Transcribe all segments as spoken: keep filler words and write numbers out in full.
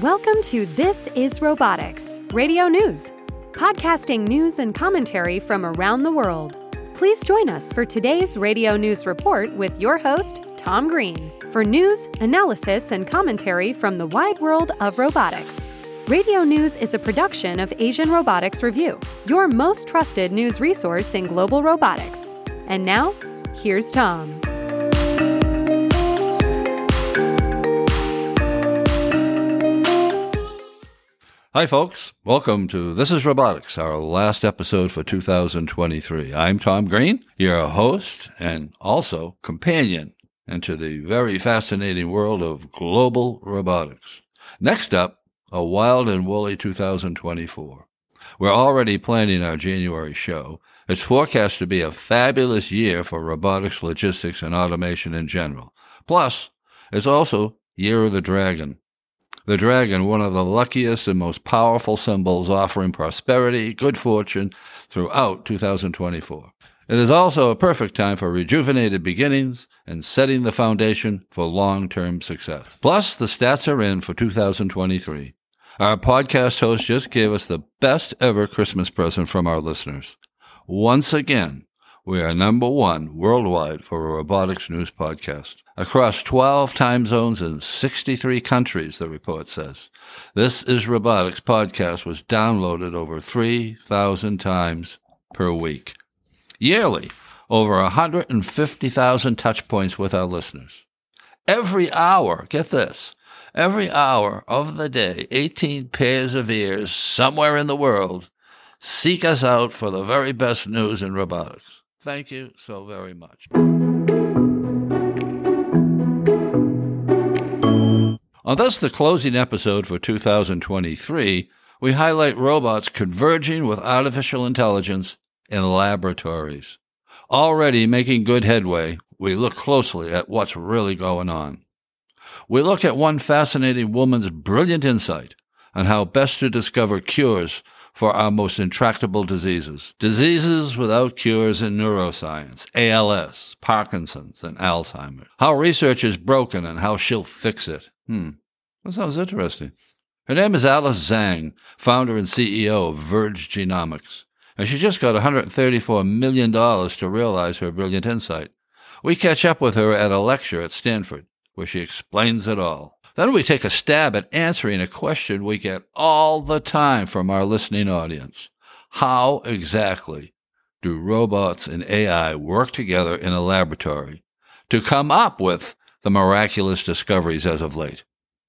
Welcome to This is Robotics, Radio News, podcasting news and commentary from around the world. Please join us for today's Radio News Report with your host, Tom Green, for news, analysis, and commentary from the wide world of robotics. Radio News is a production of Asian Robotics Review, your most trusted news resource in global robotics. And now, here's Tom. Hi, folks. Welcome to This is Robotics, our last episode for two thousand twenty-three. I'm Tom Green, your host and also companion into the very fascinating world of global robotics. Next up, a wild and woolly two thousand twenty-four. We're already planning our January show. It's forecast to be a fabulous year for robotics, logistics, and automation in general. Plus, it's also Year of the Dragon. The dragon, one of the luckiest and most powerful symbols offering prosperity, good fortune throughout two thousand twenty-four. It is also a perfect time for rejuvenated beginnings and setting the foundation for long-term success. Plus, the stats are in for two thousand twenty-three. Our podcast host just gave us the best ever Christmas present from our listeners. Once again, we are number one worldwide for a robotics news podcast. Across twelve time zones in sixty-three countries, the report says. This is Robotics podcast was downloaded over three thousand times per week. Yearly, over one hundred fifty thousand touch points with our listeners. Every hour, get this, every hour of the day, eighteen pairs of ears somewhere in the world seek us out for the very best news in robotics. Thank you so very much. On this, the closing episode for two thousand twenty-three, we highlight robots converging with artificial intelligence in laboratories. Already making good headway, we look closely at what's really going on. We look at one fascinating woman's brilliant insight on how best to discover cures for our most intractable diseases. Diseases without cures in neuroscience, A L S, Parkinson's, and Alzheimer's. How research is broken and how she'll fix it. Hmm, that sounds interesting. Her name is Alice Zhang, founder and C E O of Verge Genomics, and she just got one hundred thirty-four million dollars to realize her brilliant insight. We catch up with her at a lecture at Stanford, where she explains it all. Then we take a stab at answering a question we get all the time from our listening audience. How exactly do robots and A I work together in a laboratory to come up with the miraculous discoveries as of late?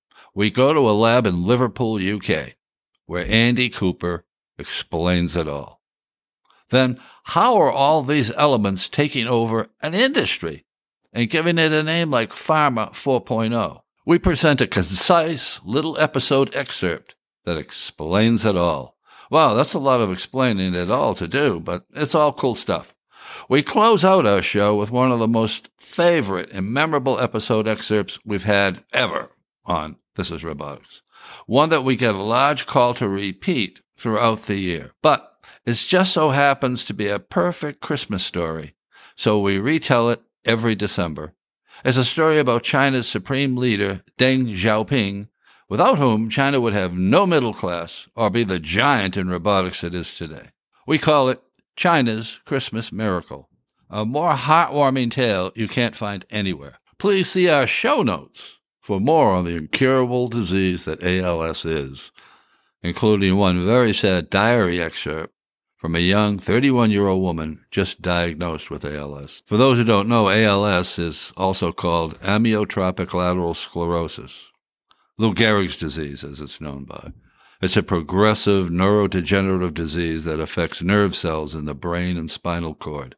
We go to a lab in Liverpool, U K, where Andy Cooper explains it all. Then, how are all these elements taking over an industry and giving it a name like Pharma four point oh? We present a concise little episode excerpt that explains it all. Wow, that's a lot of explaining it all to do, but it's all cool stuff. We close out our show with one of the most favorite and memorable episode excerpts we've had ever on This is Robotics. One that we get a large call to repeat throughout the year. But it just so happens to be a perfect Christmas story, so we retell it every December. It's a story about China's supreme leader, Deng Xiaoping, without whom China would have no middle class or be the giant in robotics it is today. We call it China's Christmas Miracle, a more heartwarming tale you can't find anywhere. Please see our show notes for more on the incurable disease that A L S is, including one very sad diary excerpt from a young thirty-one-year-old woman just diagnosed with A L S. For those who don't know, A L S is also called amyotrophic lateral sclerosis, Lou Gehrig's disease, as it's known by. It's a progressive neurodegenerative disease that affects nerve cells in the brain and spinal cord.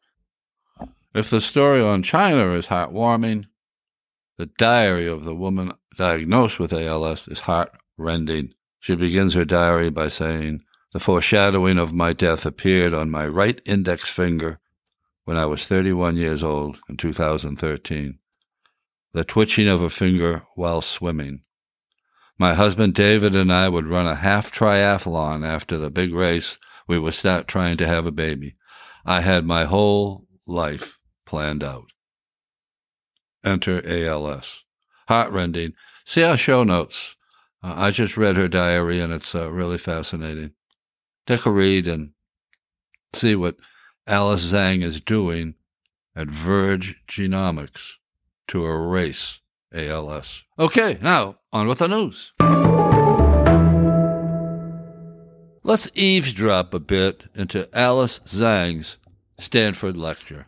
If the story on China is heartwarming, the diary of the woman diagnosed with A L S is heart-rending. She begins her diary by saying, "The foreshadowing of my death appeared on my right index finger when I was thirty-one years old in two thousand thirteen. The twitching of a finger while swimming. My husband David and I would run a half triathlon after the big race. We would start trying to have a baby. I had my whole life planned out." Enter A L S. Heartrending. See our show notes Uh, I just read her diary, and it's uh, really fascinating. Take a read and see what Alice Zhang is doing at Verge Genomics to erase A L S. Okay, now on with the news. Let's eavesdrop a bit into Alice Zhang's Stanford lecture.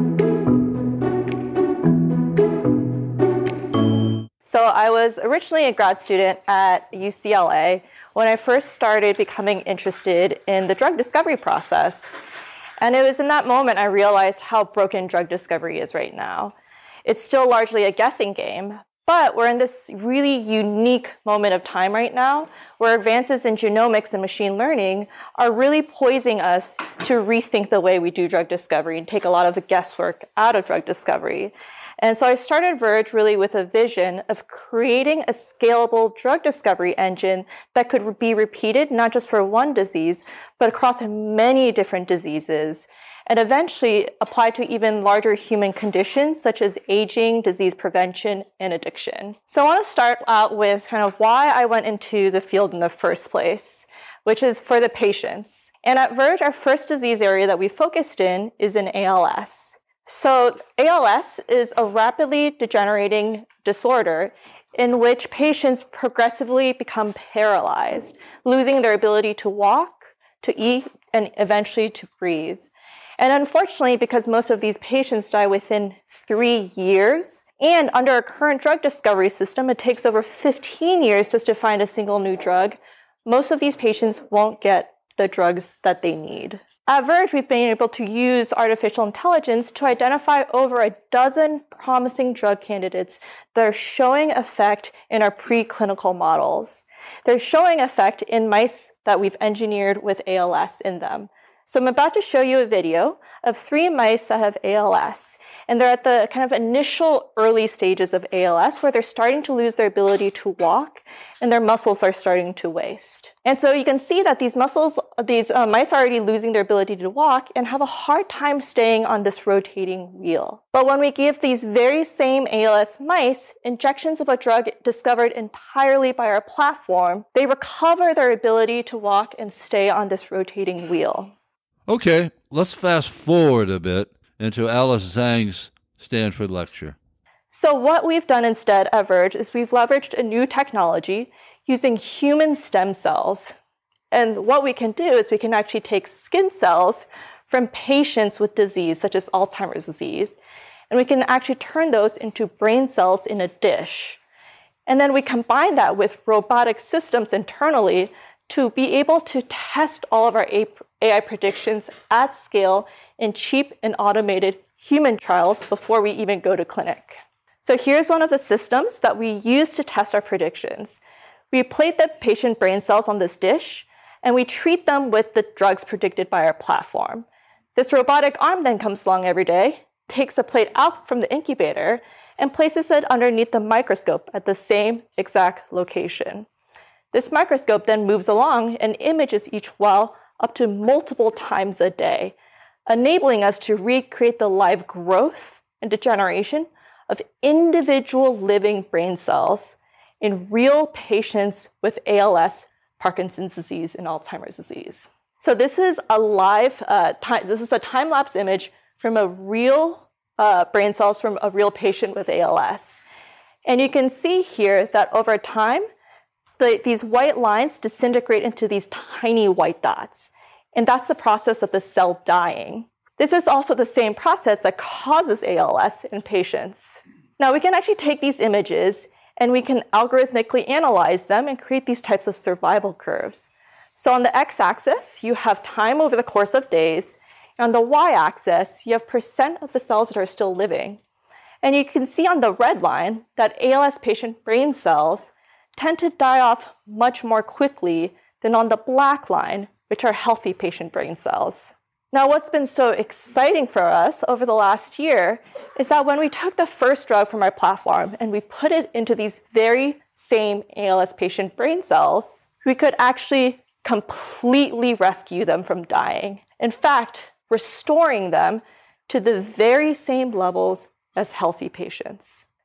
So I was originally a grad student at U C L A when I first started becoming interested in the drug discovery process. And it was in that moment I realized how broken drug discovery is right now. It's still largely a guessing game, but we're in this really unique moment of time right now where advances in genomics and machine learning are really poising us to rethink the way we do drug discovery and take a lot of the guesswork out of drug discovery. And so I started Verge really with a vision of creating a scalable drug discovery engine that could be repeated not just for one disease, but across many different diseases, and eventually apply to even larger human conditions such as aging, disease prevention, and addiction. So I want to start out with kind of why I went into the field in the first place, which is for the patients. And at Verge, our first disease area that we focused in is in A L S. So A L S is a rapidly degenerating disorder in which patients progressively become paralyzed, losing their ability to walk, to eat, and eventually to breathe. And unfortunately, because most of these patients die within three years, and under our current drug discovery system, it takes over fifteen years just to find a single new drug, most of these patients won't get the drugs that they need. At Verge, we've been able to use artificial intelligence to identify over a dozen promising drug candidates that are showing effect in our preclinical models. They're showing effect in mice that we've engineered with A L S in them. So I'm about to show you a video of three mice that have A L S, and they're at the kind of initial early stages of A L S where they're starting to lose their ability to walk and their muscles are starting to waste. And so you can see that these muscles, these uh, mice are already losing their ability to walk and have a hard time staying on this rotating wheel. But when we give these very same A L S mice injections of a drug discovered entirely by our platform, they recover their ability to walk and stay on this rotating wheel. Okay, let's fast forward a bit into Alice Zhang's Stanford lecture. So what we've done instead at Verge is we've leveraged a new technology using human stem cells. And what we can do is we can actually take skin cells from patients with disease, such as Alzheimer's disease, and we can actually turn those into brain cells in a dish. And then we combine that with robotic systems internally to be able to test all of our A I predictions at scale in cheap and automated human trials before we even go to clinic. So here's one of the systems that we use to test our predictions. We plate the patient brain cells on this dish, and we treat them with the drugs predicted by our platform. This robotic arm then comes along every day, takes a plate out from the incubator, and places it underneath the microscope at the same exact location. This microscope then moves along and images each well up to multiple times a day, enabling us to recreate the live growth and degeneration of individual living brain cells in real patients with A L S, Parkinson's disease, and Alzheimer's disease. So this is a live, uh, time, this is a time-lapse image from a real uh, brain cells from a real patient with A L S. And you can see here that over time, The, these white lines disintegrate into these tiny white dots. And that's the process of the cell dying. This is also the same process that causes A L S in patients. Now, we can actually take these images and we can algorithmically analyze them and create these types of survival curves. So on the x-axis, you have time over the course of days. And on the y-axis, you have percent of the cells that are still living. And you can see on the red line that A L S patient brain cells tend to die off much more quickly than on the black line, which are healthy patient brain cells. Now, what's been so exciting for us over the last year is that when we took the first drug from our platform and we put it into these very same A L S patient brain cells, we could actually completely rescue them from dying. In fact, restoring them to the very same levels as healthy patients.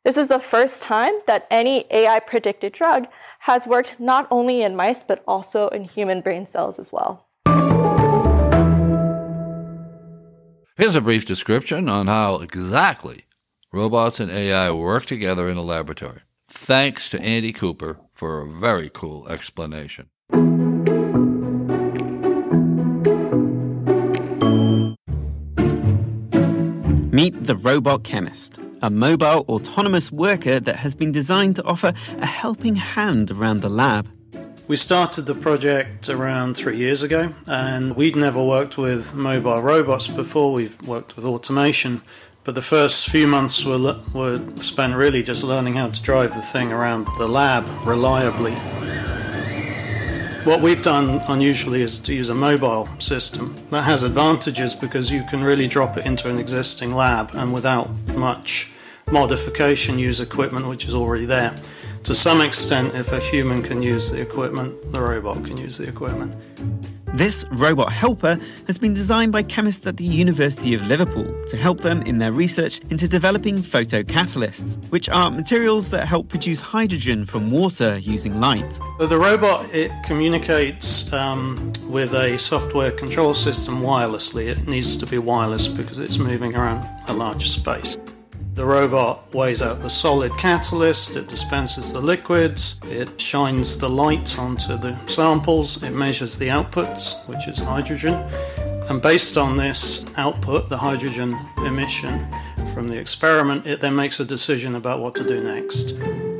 This is the first time that any A I-predicted drug has worked not only in mice, but also in human brain cells as well. Here's a brief description on how exactly robots and A I work together in a laboratory. Thanks to Andy Cooper for a very cool explanation. Meet the Robot Chemist, a mobile autonomous worker that has been designed to offer a helping hand around the lab. We started the project around three years ago, and we'd never worked with mobile robots before. We've worked with automation, but the first few months were, were spent really just learning how to drive the thing around the lab reliably. What we've done unusually is to use a mobile system. That has advantages because you can really drop it into an existing lab and without much modification use equipment which is already there. To some extent, if a human can use the equipment, the robot can use the equipment. This robot helper has been designed by chemists at the University of Liverpool to help them in their research into developing photocatalysts, which are materials that help produce hydrogen from water using light. So the robot, it communicates um, with a software control system wirelessly. It needs to be wireless because it's moving around a large space. The robot weighs out the solid catalyst, it dispenses the liquids, it shines the light onto the samples, it measures the outputs, which is hydrogen, and based on this output, the hydrogen emission from the experiment, it then makes a decision about what to do next.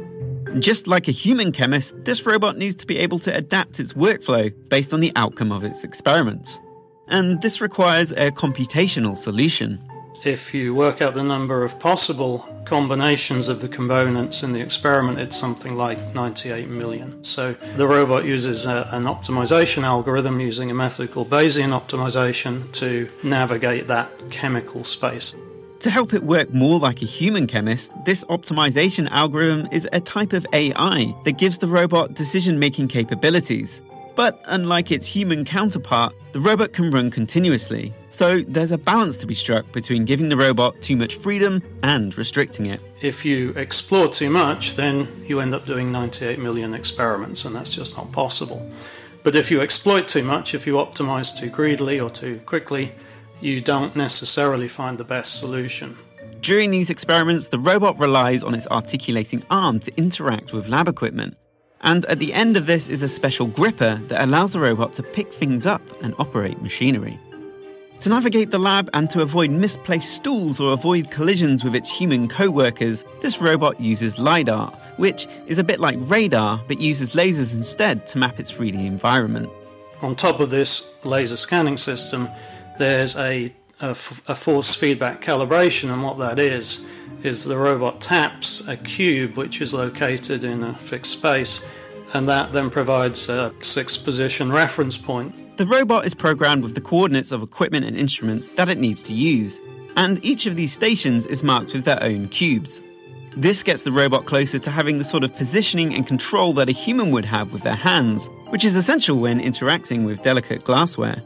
Just like a human chemist, this robot needs to be able to adapt its workflow based on the outcome of its experiments. And this requires a computational solution. If you work out the number of possible combinations of the components in the experiment, it's something like ninety-eight million. So the robot uses a, an optimization algorithm using a method called Bayesian optimization to navigate that chemical space. To help it work more like a human chemist, this optimization algorithm is a type of A I that gives the robot decision-making capabilities. But unlike its human counterpart, the robot can run continuously. So there's a balance to be struck between giving the robot too much freedom and restricting it. If you explore too much, then you end up doing ninety-eight million experiments, and that's just not possible. But if you exploit too much, if you optimize too greedily or too quickly, you don't necessarily find the best solution. During these experiments, the robot relies on its articulating arm to interact with lab equipment. And at the end of this is a special gripper that allows the robot to pick things up and operate machinery. To navigate the lab and to avoid misplaced stools or avoid collisions with its human co-workers, this robot uses LiDAR, which is a bit like radar but uses lasers instead to map its three D environment. On top of this laser scanning system, there's a, a, a force feedback calibration, and what that is is the robot taps a cube which is located in a fixed space, and that then provides a six-position reference point. The robot is programmed with the coordinates of equipment and instruments that it needs to use, and each of these stations is marked with their own cubes. This gets the robot closer to having the sort of positioning and control that a human would have with their hands, which is essential when interacting with delicate glassware.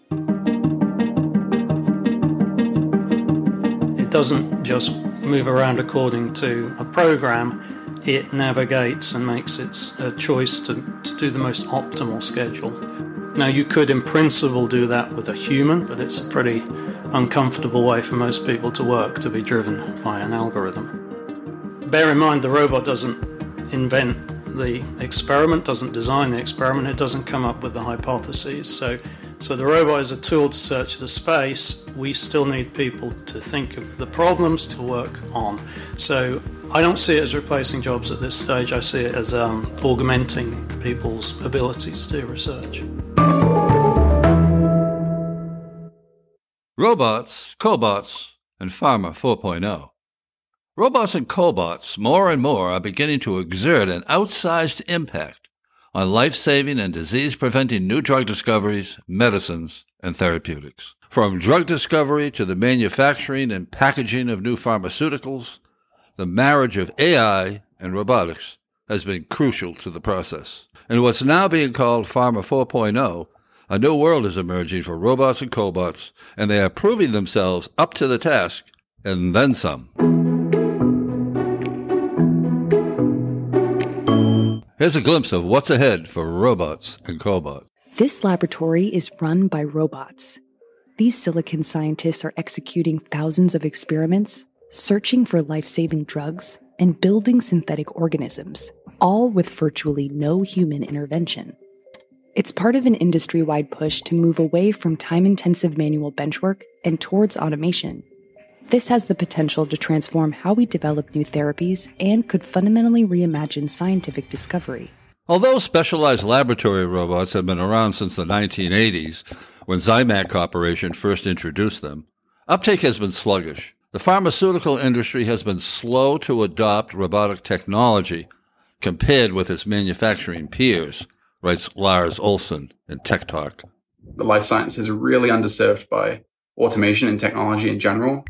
It doesn't just move around according to a program, it navigates and makes its uh, choice to, to do the most optimal schedule. Now, you could in principle do that with a human, but it's a pretty uncomfortable way for most people to work, to be driven by an algorithm. Bear in mind, the robot doesn't invent the experiment, doesn't design the experiment, it doesn't come up with the hypotheses. So So the robot is a tool to search the space. We still need people to think of the problems to work on. So I don't see it as replacing jobs at this stage. I see it as um, augmenting people's ability to do research. Robots, cobots, and Pharma four point oh. Robots and cobots more and more are beginning to exert an outsized impact on life-saving and disease-preventing new drug discoveries, medicines, and therapeutics. From drug discovery to the manufacturing and packaging of new pharmaceuticals, the marriage of A I and robotics has been crucial to the process. In what's now being called Pharma four point oh, a new world is emerging for robots and cobots, and they are proving themselves up to the task, and then some. Here's a glimpse of what's ahead for robots and cobots. This laboratory is run by robots. These silicon scientists are executing thousands of experiments, searching for life-saving drugs, and building synthetic organisms, all with virtually no human intervention. It's part of an industry-wide push to move away from time-intensive manual benchwork and towards automation. This has the potential to transform how we develop new therapies and could fundamentally reimagine scientific discovery. Although specialized laboratory robots have been around since the nineteen eighties, when Zymac Corporation first introduced them, uptake has been sluggish. The pharmaceutical industry has been slow to adopt robotic technology compared with its manufacturing peers, writes Lars Olsen in Tech Talk. The life sciences are really underserved by automation and technology in general.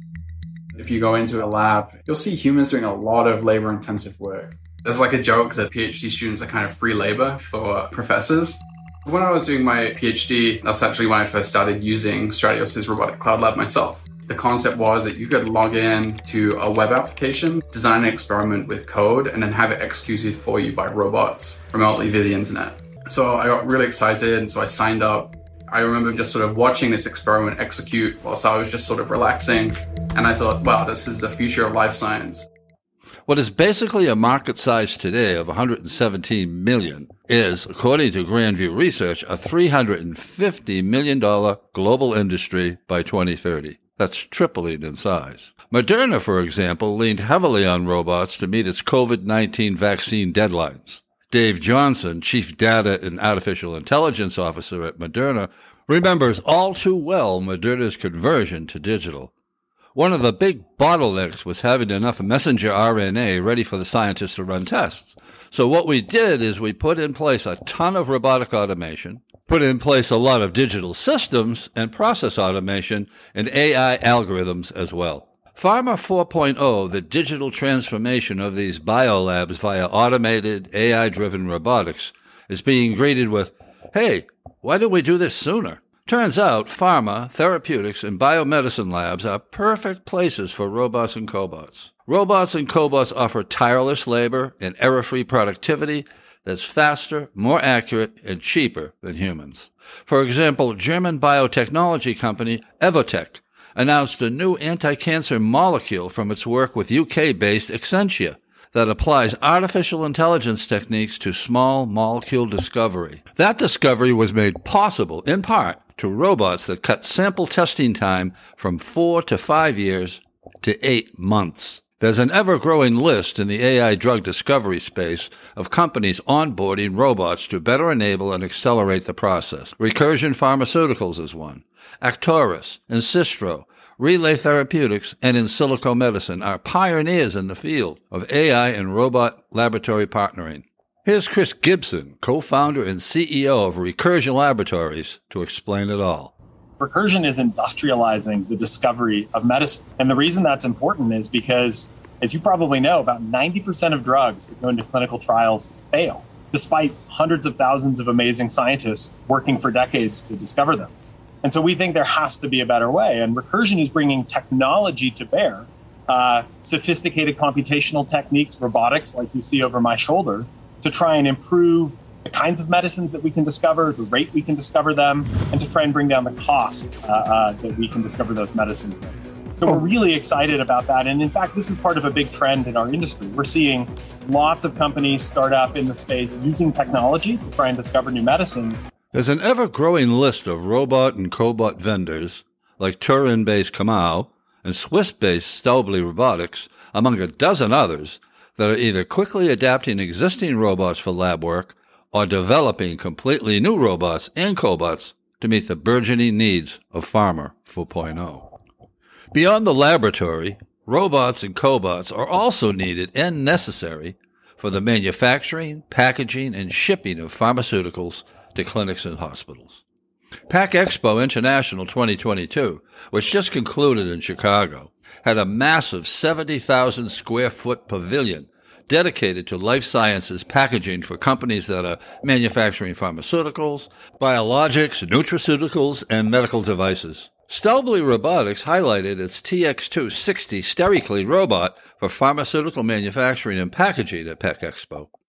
If you go into a lab, you'll see humans doing a lot of labor-intensive work. There's like a joke that PhD students are kind of free labor for professors. When I was doing my PhD, that's actually when I first started using Stratios' Robotic Cloud Lab myself. The concept was that you could log in to a web application, design an experiment with code, and then have it executed for you by robots remotely via the internet. So I got really excited, and so I signed up. I remember just sort of watching this experiment execute whilst I was just sort of relaxing, and I thought, wow, this is the future of life science. What is basically a market size today of one hundred seventeen million dollars is, according to Grandview Research, a three hundred fifty million dollars global industry by twenty thirty. That's tripling in size. Moderna, for example, leaned heavily on robots to meet its COVID nineteen vaccine deadlines. Dave Johnson, Chief Data and Artificial Intelligence Officer at Moderna, remembers all too well Moderna's conversion to digital. One of the big bottlenecks was having enough messenger R N A ready for the scientists to run tests. So what we did is we put in place a ton of robotic automation, put in place a lot of digital systems and process automation and A I algorithms as well. Pharma four point oh, the digital transformation of these biolabs via automated A I-driven robotics, is being greeted with, hey, why didn't we do this sooner? Turns out pharma, therapeutics, and biomedicine labs are perfect places for robots and cobots. Robots and cobots offer tireless labor and error-free productivity that's faster, more accurate, and cheaper than humans. For example, German biotechnology company Evotec announced a new anti-cancer molecule from its work with U K-based Exscientia that applies artificial intelligence techniques to small molecule discovery. That discovery was made possible, in part, to robots that cut sample testing time from four to five years to eight months. There's an ever-growing list in the A I drug discovery space of companies onboarding robots to better enable and accelerate the process. Recursion Pharmaceuticals is one. Actoris, Insistro, Relay Therapeutics, and In Silico Medicine are pioneers in the field of A I and robot laboratory partnering. Here's Chris Gibson, co-founder and C E O of Recursion Laboratories, to explain it all. Recursion is industrializing the discovery of medicine. And the reason that's important is because, as you probably know, about ninety percent of drugs that go into clinical trials fail, despite hundreds of thousands of amazing scientists working for decades to discover them. And so we think there has to be a better way. And Recursion is bringing technology to bear, uh, sophisticated computational techniques, robotics, like you see over my shoulder, to try and improve the kinds of medicines that we can discover, the rate we can discover them, and to try and bring down the cost uh, uh, that we can discover those medicines with. So we're really excited about that. And in fact, this is part of a big trend in our industry. We're seeing lots of companies start up in the space using technology to try and discover new medicines. There's an ever-growing list of robot and cobot vendors, like Turin-based Kamau and Swiss-based Staubli Robotics, among a dozen others, that are either quickly adapting existing robots for lab work or developing completely new robots and cobots to meet the burgeoning needs of Pharma four point oh. Beyond the laboratory, robots and cobots are also needed and necessary for the manufacturing, packaging, and shipping of pharmaceuticals to clinics and hospitals. Pack Expo International twenty twenty-two, which just concluded in Chicago, had a massive seventy thousand square foot pavilion dedicated to life sciences packaging for companies that are manufacturing pharmaceuticals, biologics, nutraceuticals, and medical devices. Staubli Robotics highlighted its T X two sixty SteriClean robot for pharmaceutical manufacturing and packaging at Pack Expo.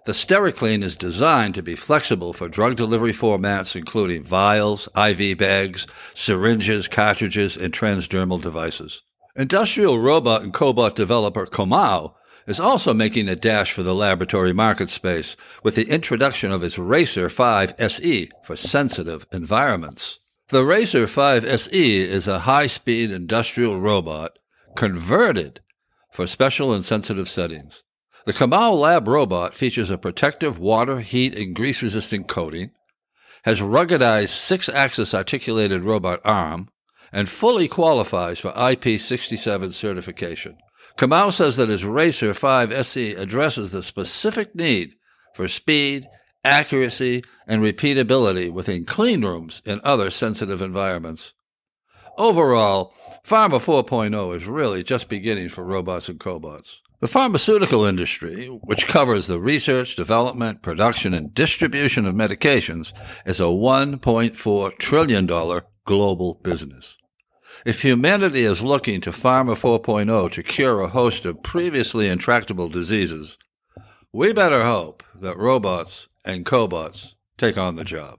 The Stericlean is designed to be flexible for drug delivery formats including vials, I V bags, syringes, cartridges, and transdermal devices. Industrial robot and cobot developer Comau is also making a dash for the laboratory market space with the introduction of its Racer five S E for sensitive environments. The Racer five S E is a high-speed industrial robot converted for special and sensitive settings. The Comau Lab robot features a protective water, heat, and grease-resistant coating, has ruggedized six-axis articulated robot arm, and fully qualifies for I P sixty-seven certification. Comau says that his Racer five S E addresses the specific need for speed, accuracy, and repeatability within clean rooms and other sensitive environments. Overall, Pharma four point oh is really just beginning for robots and cobots. The pharmaceutical industry, which covers the research, development, production, and distribution of medications, is a one point four trillion dollars global business. If humanity is looking to Pharma four point oh to cure a host of previously intractable diseases, we better hope that robots and cobots take on the job.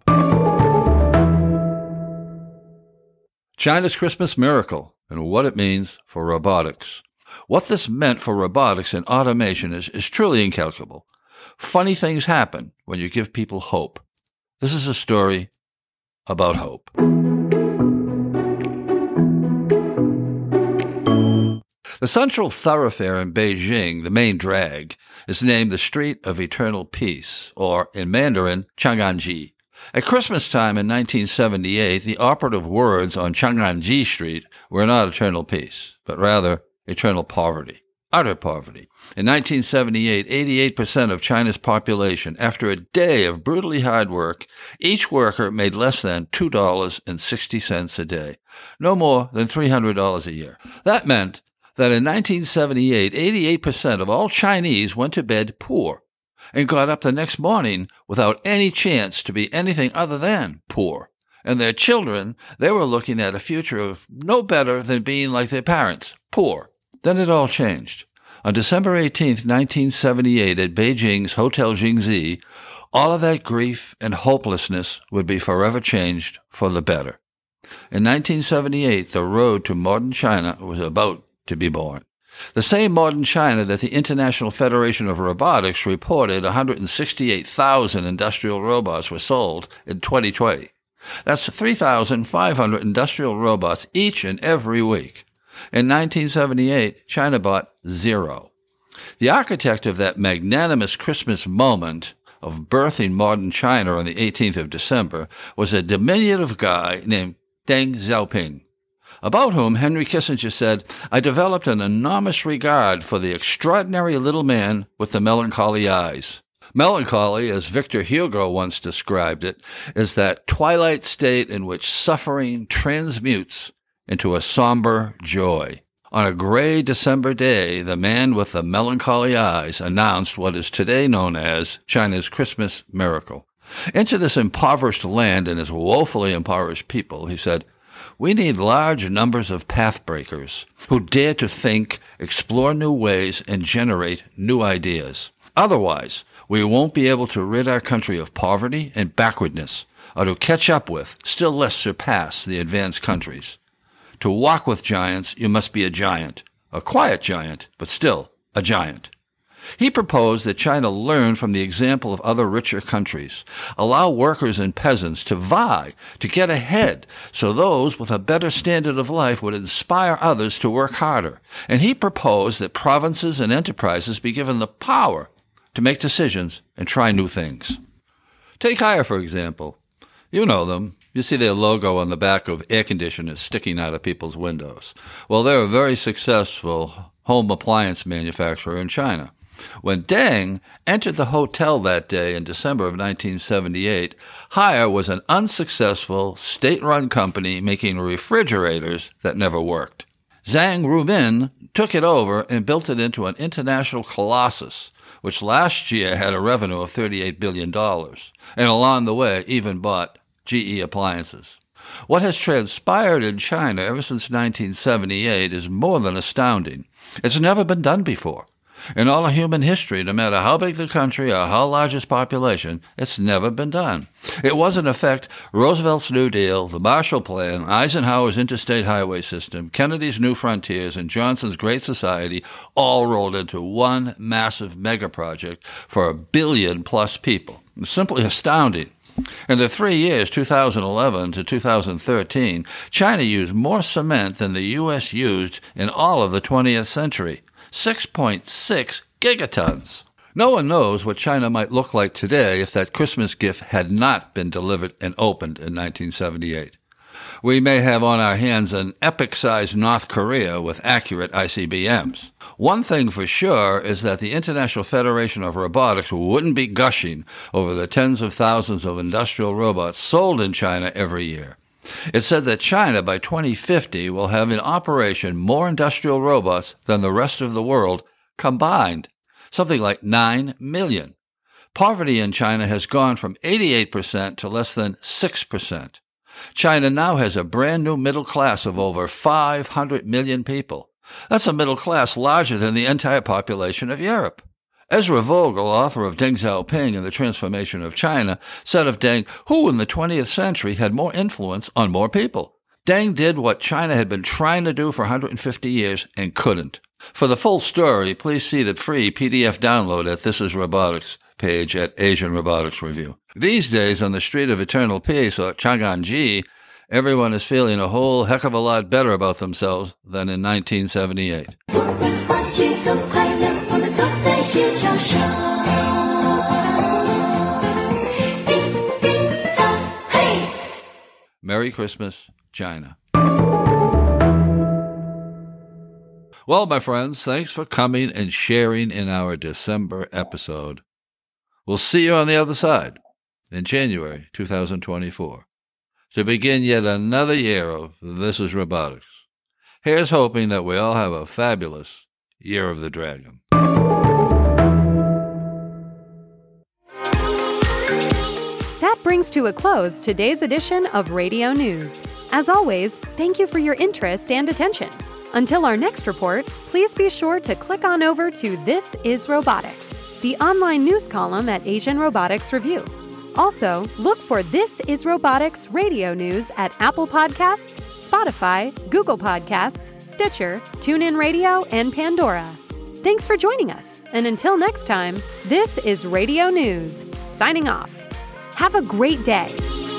China's Christmas miracle and what it means for robotics. What this meant for robotics and automation is, is truly incalculable. Funny things happen when you give people hope. This is a story about hope. The central thoroughfare in Beijing, the main drag, is named the Street of Eternal Peace, or in Mandarin, Chang'anji. At Christmas time in nineteen seventy-eight, the operative words on Chang'anji Street were not eternal peace, but rather eternal poverty, utter poverty. In nineteen seventy-eight, eighty-eight percent of China's population, after a day of brutally hard work, each worker made less than two dollars and sixty cents a day, no more than three hundred dollars a year. That meant that in nineteen seventy-eight, eighty-eight percent of all Chinese went to bed poor and got up the next morning without any chance to be anything other than poor. And their children, they were looking at a future of no better than being like their parents, poor. Then it all changed. On December eighteenth, nineteen seventy-eight, at Beijing's Hotel Jingxi, all of that grief and hopelessness would be forever changed for the better. In nineteen seventy-eight, the road to modern China was about to be born. The same modern China that the International Federation of Robotics reported one hundred sixty-eight thousand industrial robots were sold in twenty twenty. That's three thousand five hundred industrial robots each and every week. In nineteen seventy-eight, China bought zero. The architect of that magnanimous Christmas moment of birthing modern China on the eighteenth of December was a diminutive guy named Deng Xiaoping, about whom Henry Kissinger said, "I developed an enormous regard for the extraordinary little man with the melancholy eyes." Melancholy, as Victor Hugo once described it, is that twilight state in which suffering transmutes into a somber joy. On a gray December day, the man with the melancholy eyes announced what is today known as China's Christmas miracle. Into this impoverished land and its woefully impoverished people, he said, "We need large numbers of pathbreakers who dare to think, explore new ways, and generate new ideas. Otherwise, we won't be able to rid our country of poverty and backwardness, or to catch up with, still less surpass, the advanced countries. To walk with giants, you must be a giant, a quiet giant, but still a giant." He proposed that China learn from the example of other richer countries, allow workers and peasants to vie, to get ahead, so those with a better standard of life would inspire others to work harder. And he proposed that provinces and enterprises be given the power to make decisions and try new things. Take Haier, for example. You know them. You see their logo on the back of air conditioners sticking out of people's windows. Well, they're a very successful home appliance manufacturer in China. When Deng entered the hotel that day in December of nineteen seventy-eight, Haier was an unsuccessful, state-run company making refrigerators that never worked. Zhang Rumin took it over and built it into an international colossus, which last year had a revenue of thirty-eight billion dollars, and along the way even bought G E appliances. What has transpired in China ever since nineteen seventy-eight is more than astounding. It's never been done before. In all of human history, no matter how big the country or how large its population, it's never been done. It was, in effect, Roosevelt's New Deal, the Marshall Plan, Eisenhower's interstate highway system, Kennedy's New Frontiers, and Johnson's Great Society all rolled into one massive mega project for a billion-plus people. It's simply astounding. In the three years, two thousand eleven to two thousand thirteen, China used more cement than the U S used in all of the twentieth century. six point six gigatons. No one knows what China might look like today if that Christmas gift had not been delivered and opened in nineteen seventy-eight. We may have on our hands an epic-sized North Korea with accurate I C B Ms. One thing for sure is that the International Federation of Robotics wouldn't be gushing over the tens of thousands of industrial robots sold in China every year. It said that China, by twenty fifty, will have in operation more industrial robots than the rest of the world combined, something like nine million. Poverty in China has gone from eighty-eight percent to less than six percent. China now has a brand new middle class of over five hundred million people. That's a middle class larger than the entire population of Europe. Ezra Vogel, author of Deng Xiaoping and the Transformation of China, said of Deng, who in the twentieth century had more influence on more people. Deng did what China had been trying to do for one hundred fifty years and couldn't. For the full story, please see the free P D F download at This Is Robotics page at Asian Robotics Review. These days, on the Street of Eternal Peace, or Chang'an-ji, everyone is feeling a whole heck of a lot better about themselves than in nineteen seventy-eight. Merry Christmas, China. Well, my friends, thanks for coming and sharing in our December episode. We'll see you on the other side in January two thousand twenty-four to begin yet another year of This Is Robotics. Here's hoping that we all have a fabulous Year of the Dragon. That brings to a close today's edition of Radio News. As always, thank you for your interest and attention. Until our next report, please be sure to click on over to This Is Robotics, the online news column at Asian Robotics Review. Also, look for This Is Robotics Radio News at Apple Podcasts, Spotify, Google Podcasts, Stitcher, TuneIn Radio, and Pandora. Thanks for joining us, and until next time, this is Radio News, signing off. Have a great day.